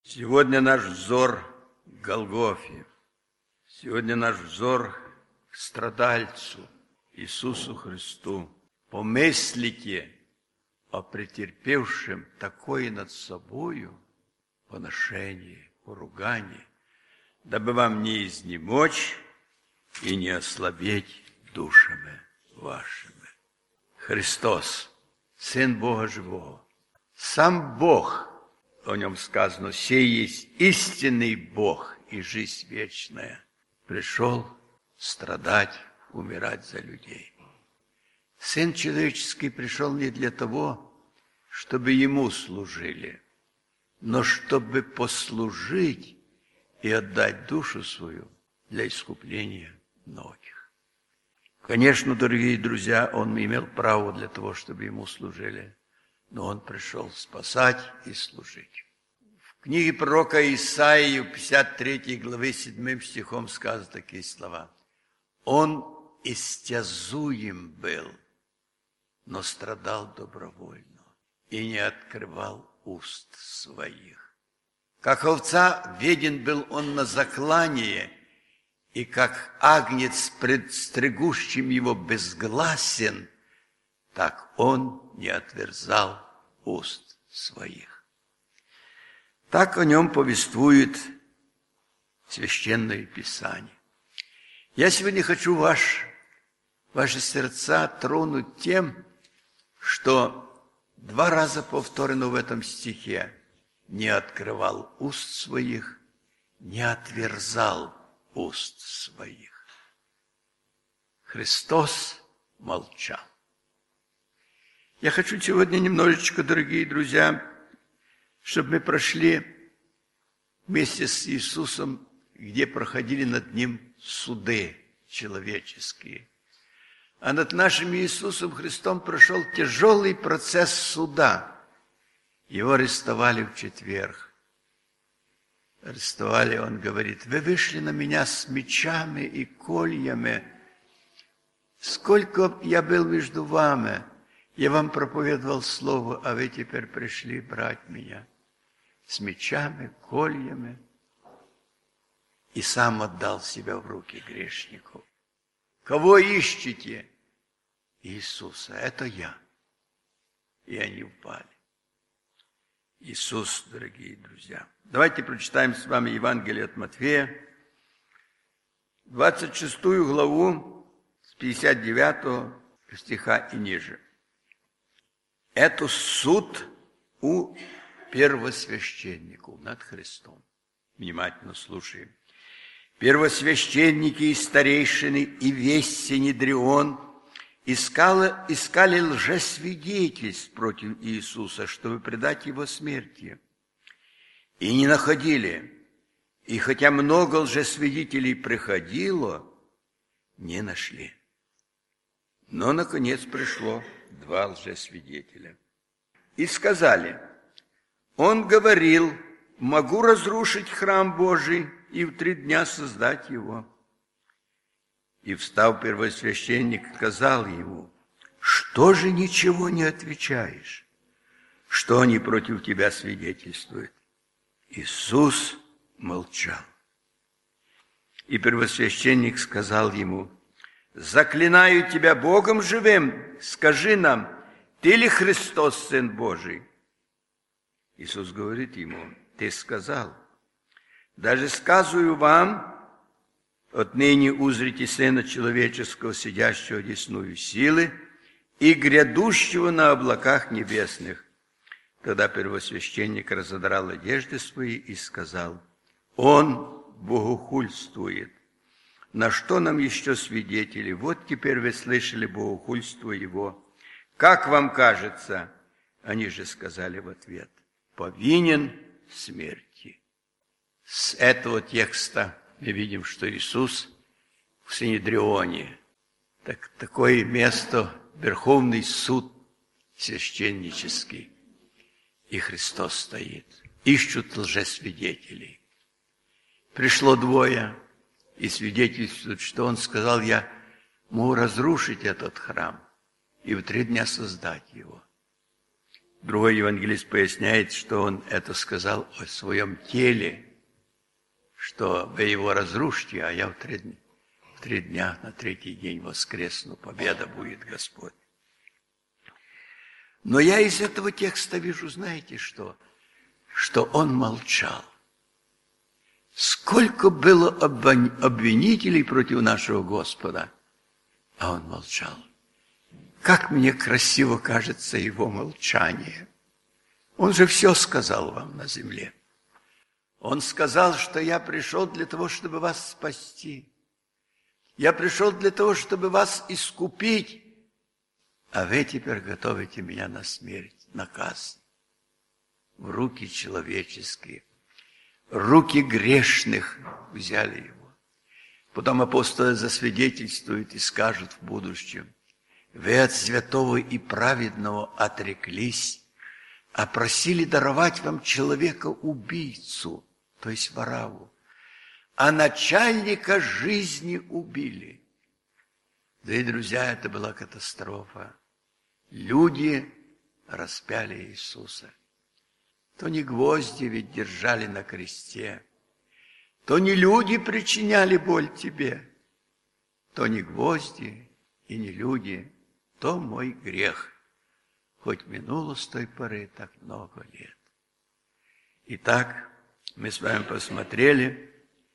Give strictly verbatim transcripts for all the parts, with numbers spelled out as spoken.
Сегодня наш взор к Голгофе. Сегодня наш взор к страдальцу Иисусу Христу. Помыслите о претерпевшем такое над собою поношение, поругание, дабы вам не изнемочь и не ослабеть душами вашими. Христос, Сын Бога Живого, сам Бог, о нем сказано, сей есть истинный Бог и жизнь вечная, пришел страдать, умирать за людей. Сын человеческий пришел не для того, чтобы ему служили, но чтобы послужить и отдать душу свою для искупления многих. Конечно, дорогие друзья, он имел право для того, чтобы ему служили, но он пришел спасать и служить. В книге пророка Исаии, в пятьдесят третьей главе, седьмым стихом сказаны такие слова. Он истязуем был, но страдал добровольно и не открывал уст своих. Как овца веден был он на заклание, и как агнец пред стригущим его безгласен, так он не отверзал уст своих. Так о нем повествует Священное Писание. Я сегодня хочу ваш, ваши сердца тронуть тем, что два раза повторено в этом стихе: не открывал уст своих, не отверзал уст своих. Христос молчал. Я хочу сегодня немножечко, дорогие друзья, чтобы мы прошли вместе с Иисусом, где проходили над Ним суды человеческие. А над нашим Иисусом Христом прошел тяжелый процесс суда. Его арестовали в четверг. Арестовали, он говорит: вы вышли на меня с мечами и кольями. Сколько я был между вами, я вам проповедовал слово, а вы теперь пришли брать меня с мечами, кольями. И сам отдал себя в руки грешников. Кого ищете? Иисуса. Это я. И они упали. Иисус, дорогие друзья. Давайте прочитаем с вами Евангелие от Матфея, двадцать шестую главу, с пятьдесят девятого стиха и ниже. Это суд у первосвященников над Христом. Внимательно слушаем. Первосвященники и старейшины и весь Синедрион искали, искали лжесвидетельств против Иисуса, чтобы предать его смерти. И не находили. И хотя много лжесвидетелей приходило, не нашли. Но, наконец, пришло два лжесвидетеля. И сказали: он говорил: могу разрушить храм Божий и в три дня создать его. И, встав первосвященник, сказал ему: что же ничего не отвечаешь? Что они против тебя свидетельствуют? Иисус молчал. И первосвященник сказал ему: заклинаю тебя Богом живым, скажи нам, ты ли Христос, Сын Божий? Иисус говорит ему: ты сказал. Даже сказываю вам, отныне узрите Сына Человеческого, сидящего одесную силы, и грядущего на облаках небесных. Тогда первосвященник разодрал одежды свои и сказал: он богохульствует. На что нам еще свидетели? Вот теперь вы слышали богохульство его. Как вам кажется? Они же сказали в ответ: повинен смерти. С этого текста мы видим, что Иисус в Синедрионе. Так, такое место, Верховный суд священнический. И Христос стоит. Ищут лжесвидетелей. Пришло двое и свидетельствуют, что Он сказал: я могу разрушить этот храм и в три дня создать его. Другой евангелист поясняет, что он это сказал о своем теле, что вы его разрушите, а я в три дня, в три дня на третий день воскресну, победа будет, Господь. Но я из этого текста вижу, знаете что? Что он молчал. Сколько было обвинителей против нашего Господа, а он молчал. Как мне красиво кажется его молчание. Он же все сказал вам на земле. Он сказал, что я пришел для того, чтобы вас спасти. Я пришел для того, чтобы вас искупить, а вы теперь готовите меня на смерть, на казнь. В руки человеческие, руки грешных взяли его. Потом апостолы засвидетельствуют и скажут в будущем: вы от святого и праведного отреклись, а просили даровать вам человека-убийцу, то есть Варавву, а начальника жизни убили. Да и, друзья, это была катастрофа. Люди распяли Иисуса. То не гвозди ведь держали на кресте, то не люди причиняли боль тебе, то не гвозди и не люди, то мой грех, хоть минуло с той поры так много лет. Итак, мы с вами посмотрели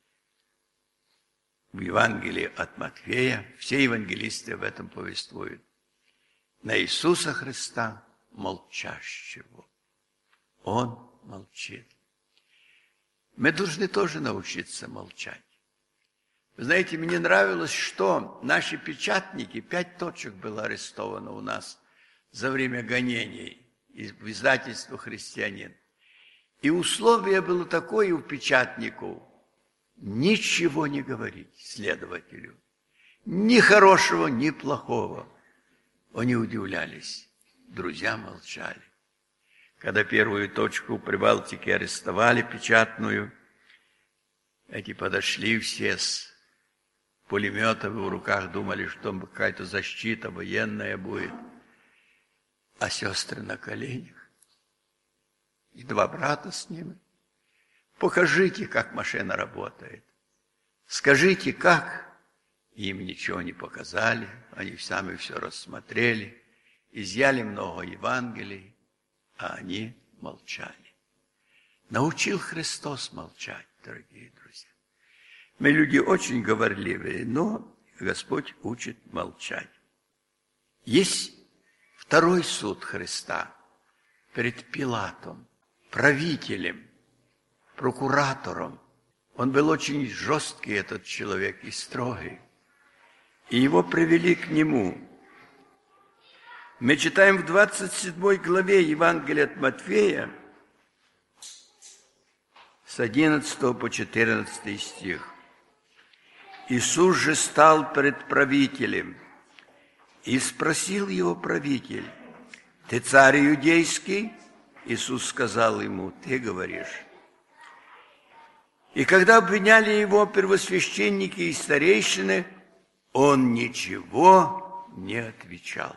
в Евангелии от Матфея, все евангелисты об этом повествуют, на Иисуса Христа молчащего. Он молчит. Мы должны тоже научиться молчать. Вы знаете, мне нравилось, что наши печатники, пять точек было арестовано у нас за время гонений в издательство «Христианин». И условие было такое у печатников: ничего не говорить следователю. Ни хорошего, ни плохого. Они удивлялись. Друзья молчали. Когда первую точку в Прибалтике арестовали, печатную, эти подошли все с пулеметами в руках, думали, что какая-то защита военная будет. А сестры на коленях. И два брата с ними. Покажите, как машина работает. Скажите, как. Им ничего не показали, они сами все рассмотрели, изъяли много Евангелий, а они молчали. Научил Христос молчать, дорогие друзья. Мы люди очень говорливые, но Господь учит молчать. Есть второй суд Христа перед Пилатом, правителем, прокуратором. Он был очень жесткий, этот человек, и строгий. И его привели к нему. Мы читаем в двадцать седьмой главе Евангелия от Матфея с одиннадцатого по четырнадцатый стих. Иисус же стал пред правителем, и спросил его правитель: «Ты царь иудейский?» Иисус сказал ему: «Ты говоришь». И когда обвиняли его первосвященники и старейшины, он ничего не отвечал.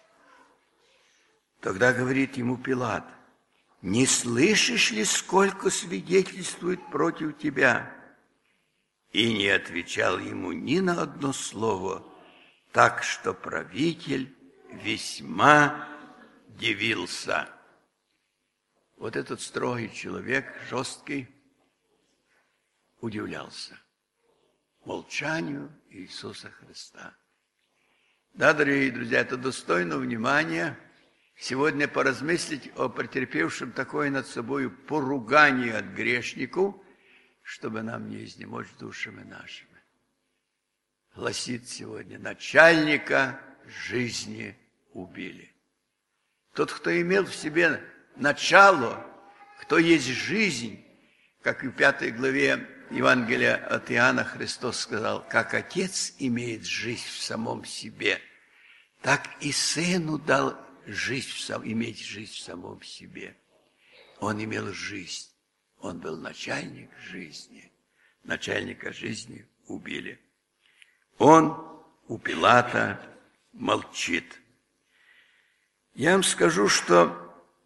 Тогда говорит ему Пилат: «Не слышишь ли, сколько свидетельствует против тебя?» И не отвечал ему ни на одно слово, так что правитель весьма дивился. Вот этот строгий человек, жесткий, удивлялся молчанию Иисуса Христа. Да, дорогие друзья, это достойно внимания. Сегодня поразмыслить о претерпевшем такое над собой поругание от грешников, чтобы нам не изнемочь душами нашими. Гласит сегодня: начальника жизни убили. Тот, кто имел в себе начало, кто есть жизнь, как и в пятой главе Евангелия от Иоанна Христос сказал: как Отец имеет жизнь в самом себе, так и Сыну дал жизнь в сам, иметь жизнь в самом себе. Он имел жизнь. Он был начальник жизни. Начальника жизни убили. Он у Пилата молчит. Я вам скажу, что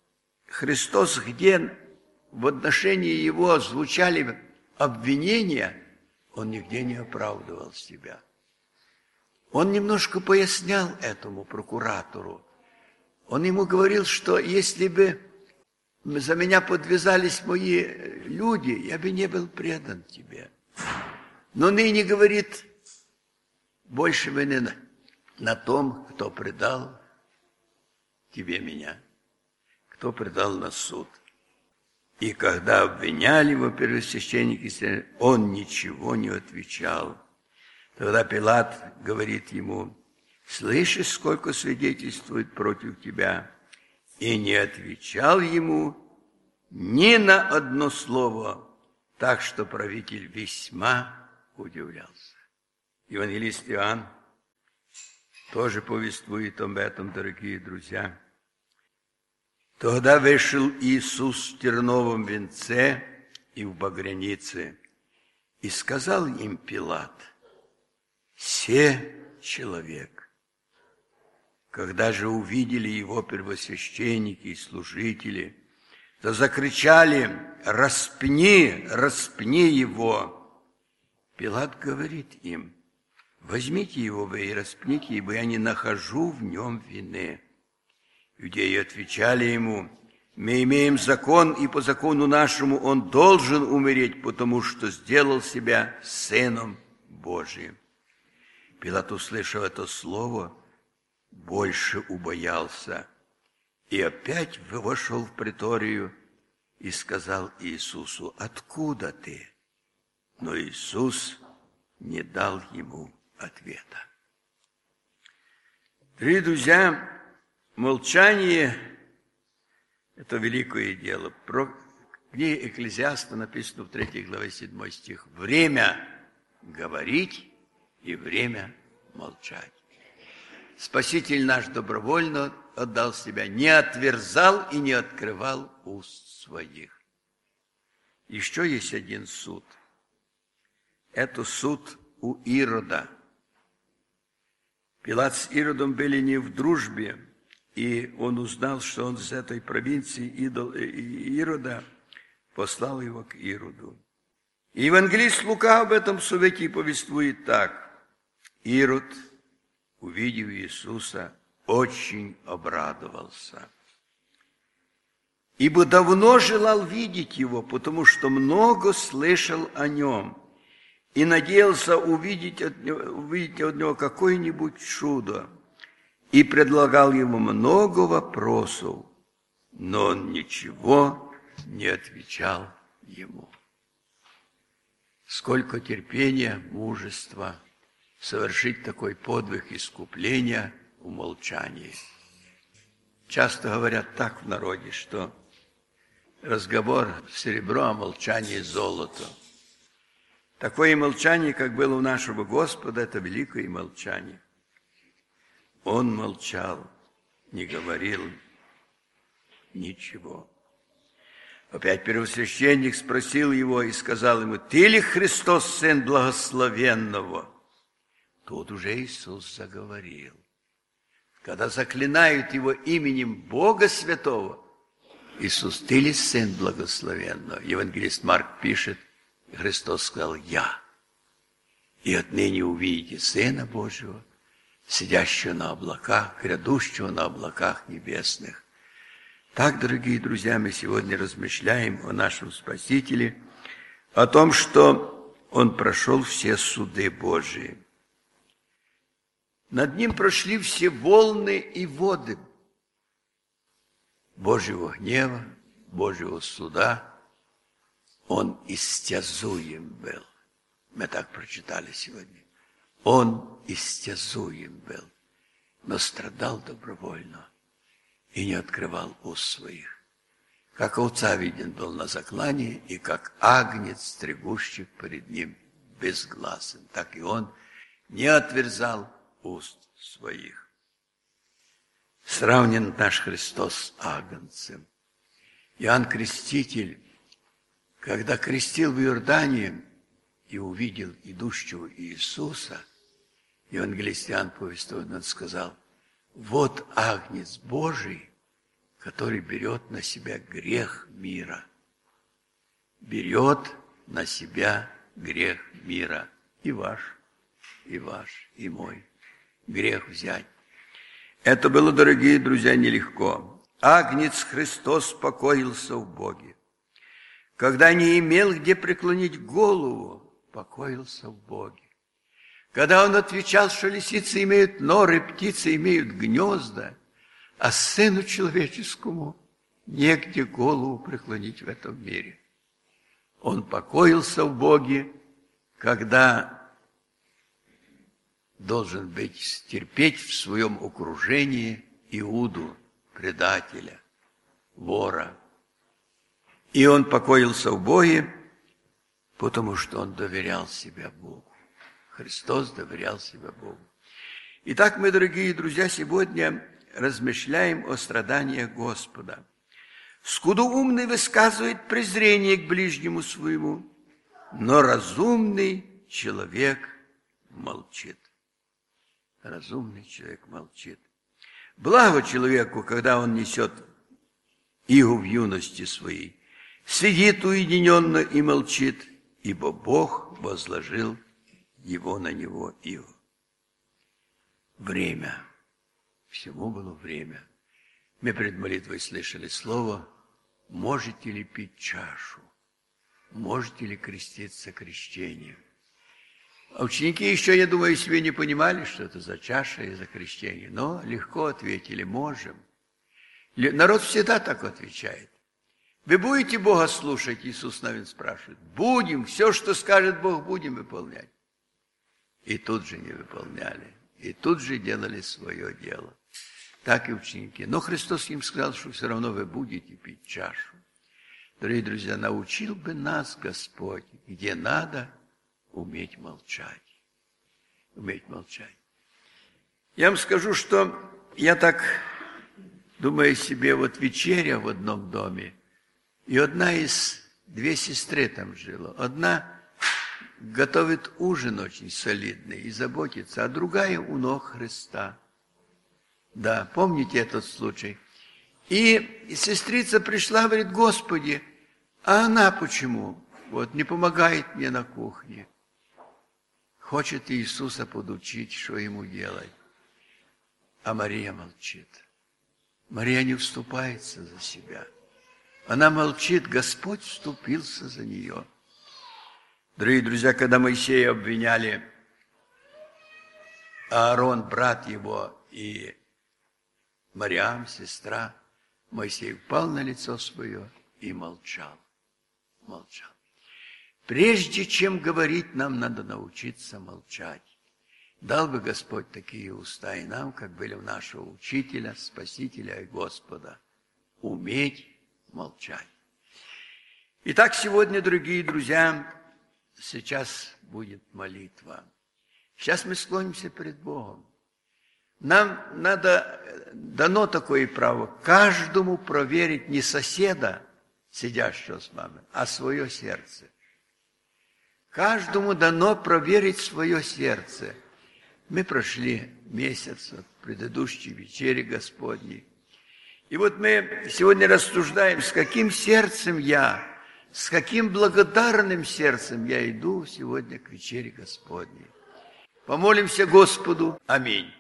Христос, где в отношении Его звучали обвинения, Он нигде не оправдывал себя. Он немножко пояснял этому прокуратору. Он ему говорил, что если бы за меня подвязались мои люди, я бы не был предан тебе. Но ныне, говорит, больше вы не на, на том, кто предал тебе меня, кто предал на суд. И когда обвиняли его первосвященники, он ничего не отвечал. Тогда Пилат говорит ему: слышишь, сколько свидетельствует против тебя? И не отвечал ему ни на одно слово, так что правитель весьма удивлялся. Евангелист Иоанн тоже повествует об этом, дорогие друзья. Тогда вышел Иисус в терновом венце и в багрянице, и сказал им Пилат: «Се человек». Когда же увидели его первосвященники и служители, то закричали: «Распни, распни его!» Пилат говорит им: «Возьмите его вы и распните, ибо я не нахожу в нем вины». Иудеи отвечали ему: «Мы имеем закон, и по закону нашему он должен умереть, потому что сделал себя Сыном Божиим». Пилат, услышав это слово, больше убоялся, и опять вошел в преторию и сказал Иисусу: «Откуда ты?» Но Иисус не дал ему ответа. Дорогие друзья, молчание – это великое дело. Про книге Экклезиаста написано в третьей главе седьмой стих: «Время говорить и время молчать». Спаситель наш добровольно отдал себя, не отверзал и не открывал уст своих. Еще есть один суд. Это суд у Ирода. Пилат с Иродом были не в дружбе, и он узнал, что он с этой провинции Ирода, послал его к Ироду. И евангелист Лука об этом сувеке повествует так: Ирод, увидев Иисуса, очень обрадовался, ибо давно желал видеть его, потому что много слышал о нем, и надеялся увидеть от него, увидеть от него какое-нибудь чудо, и предлагал ему много вопросов, но он ничего не отвечал ему. Сколько терпения, мужества совершить такой подвиг искупления в молчании. Часто говорят так в народе, что разговор серебро, а молчание золото. Такое молчание, как было у нашего Господа, это великое молчание. Он молчал, не говорил ничего. Опять первосвященник спросил его и сказал ему: «Ты ли Христос, Сын Благословенного?» Тут уже Иисус заговорил. Когда заклинают его именем Бога Святого, Иисус: «Ты ли Сын Благословенного?» Евангелист Марк пишет, Христос сказал: «Я. И отныне увидите Сына Божьего, сидящего на облаках, грядущего на облаках небесных». Так, дорогие друзья, мы сегодня размышляем о нашем Спасителе, о том, что Он прошел все суды Божии. Над Ним прошли все волны и воды Божьего гнева, Божьего суда. Он истязуем был. Мы так прочитали сегодня. Он истязуем был, но страдал добровольно и не открывал уст своих. Как овца виден был на заклании, и как агнец, стригущий перед ним безгласен, так и он не отверзал уст своих. Сравнен наш Христос с агнцем. Иоанн Креститель, когда крестил в Иордане и увидел идущего Иисуса, евангелист Иоанн повествует, он сказал: «Вот агнец Божий, который берет на себя грех мира. Берет на себя грех мира. И ваш, и ваш, и мой. Грех взять. Это было, дорогие друзья, нелегко. Агнец Христос покоился в Боге. Когда не имел где преклонить голову, покоился в Боге. Когда он отвечал, что лисицы имеют норы, птицы имеют гнезда, а сыну человеческому негде голову преклонить в этом мире. Он покоился в Боге, когда должен быть терпеть в своем окружении Иуду, предателя, вора. И он покоился в Боге, потому что он доверял себя Богу. Христос доверял себя Богу. Итак, мы, дорогие друзья, сегодня размышляем о страданиях Господа. Скудоумный высказывает презрение к ближнему своему, но разумный человек молчит. Разумный человек молчит. Благо человеку, когда он несет игу в юности своей, сидит уединенно и молчит, ибо Бог возложил его на него игу. Время. Всему было время. Мы перед молитвой слышали слово: можете ли пить чашу? Можете ли креститься крещением? А ученики еще, я думаю, себе не понимали, что это за чаша и за крещение. Но легко ответили: можем. Народ всегда так отвечает. Вы будете Бога слушать? Иисус Навин спрашивает. Будем. Все, что скажет Бог, будем выполнять. И тут же не выполняли. И тут же делали свое дело. Так и ученики. Но Христос им сказал, что все равно вы будете пить чашу. Дорогие друзья, научил бы нас Господь, где надо уметь молчать. Уметь молчать. Я вам скажу, что я так думаю себе, вот вечеря в одном доме, и одна из, две сестры там жила. Одна готовит ужин очень солидный и заботится, а другая у ног Христа. Да, помните этот случай? И сестрица пришла, говорит: Господи, а она почему? Вот, не помогает мне на кухне. Хочет Иисуса подучить, что ему делать. А Мария молчит. Мария не вступается за себя. Она молчит, Господь вступился за нее. Дорогие друзья, когда Моисея обвиняли, Аарон, брат его, и Мариам, сестра, Моисей упал на лицо свое и молчал. Молчал. Прежде чем говорить, нам надо научиться молчать. Дал бы Господь такие уста и нам, как были у нашего Учителя, Спасителя и Господа, уметь молчать. Итак, сегодня, дорогие друзья, сейчас будет молитва. Сейчас мы склонимся перед Богом. Нам надо, дано такое право, каждому проверить не соседа, сидящего с вами, а свое сердце. Каждому дано проверить свое сердце. Мы прошли месяц от предыдущей вечери Господней. И вот мы сегодня рассуждаем, с каким сердцем я, с каким благодарным сердцем я иду сегодня к вечере Господней. Помолимся Господу. Аминь.